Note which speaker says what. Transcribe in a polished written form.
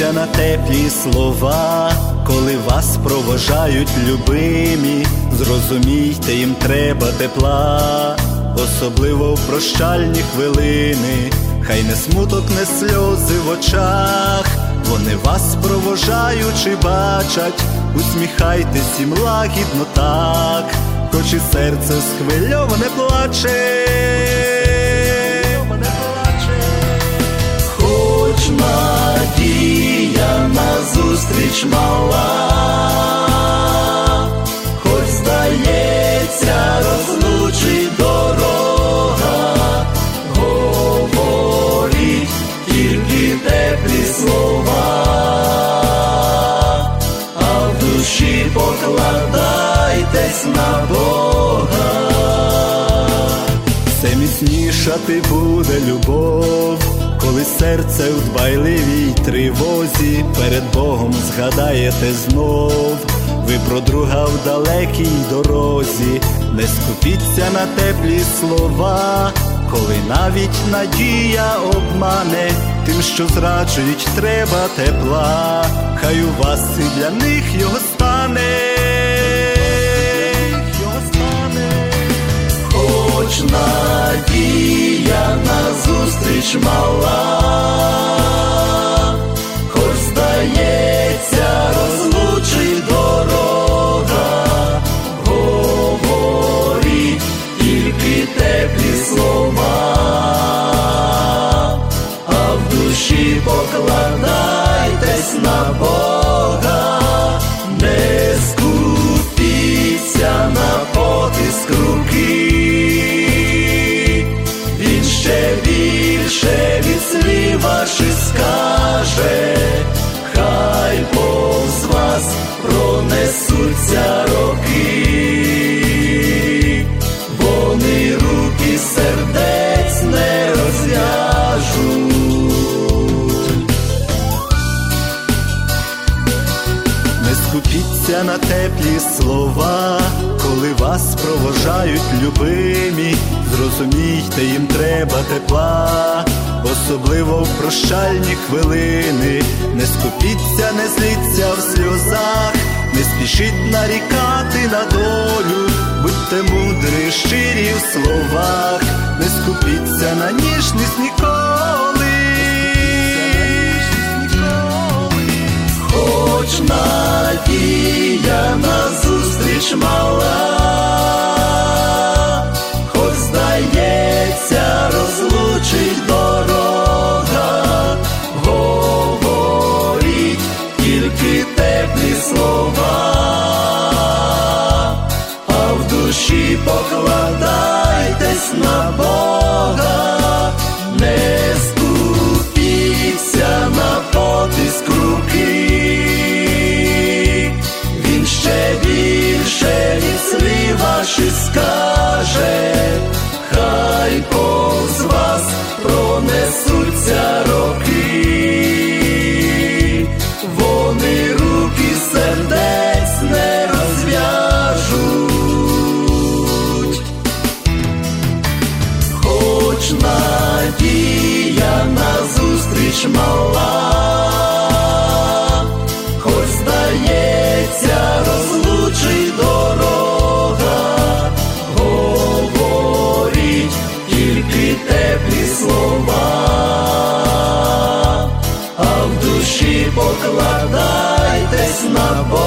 Speaker 1: скупіться на теплі слова, коли вас провожають любимі, зрозумійте, їм треба тепла, особливо в прощальні хвилини. Хай не смуток, не сльози в очах, вони вас провожаючи бачать. Усміхайтесь їм лагідно так, хоч і серце схвильоване плаче. Хоч надія назустріч мала, хоч здається розлучить дорога, говоріть тільки теплі слова, а в душі покладайтесь на Бога. Все міцнішати буде любов, коли серце у дбайливій тривозі перед Богом згадаєте знов. Ви про друга в далекій дорозі, не скупіться на теплі слова, коли навіть надія обмане, тим, що зраджують, треба тепла, хай у вас і для них його стане. Хоч надія назустріч мала, хоч здається розлучить дорога, говоріть тільки теплі слова, а в душі покладайтесь на Бога. Не скупіться на потиск руки, він ще більше від слів ваших скаже, хай повз вас пронесуться роки, вони руки сердець не розв'яжуть. Не скупіться на теплі слова, коли вас провожають любимі, зрозумійте, їм треба тепла, особливо в прощальні хвилини. Не скупіться, не зліться в сльозах, не спішіть нарікати на долю, будьте мудрі, щирі в словах, не скупіться на ніжність ніколи. Хоч надія назустріч мала, хоч здається розлучить дорога, говоріть тільки теплі слова, а в душі покладайтесь на Бога. Не скупіться на потиск руки, він ще більше від слів ваших скаже, хай повз вас пронесуться роки, вони руки сердець не розв'яжуть. Хоч надія назустріч мала, хоч здається розлучить дорога, говоріть тільки теплі слова, а в душі покладайтесь на Бога.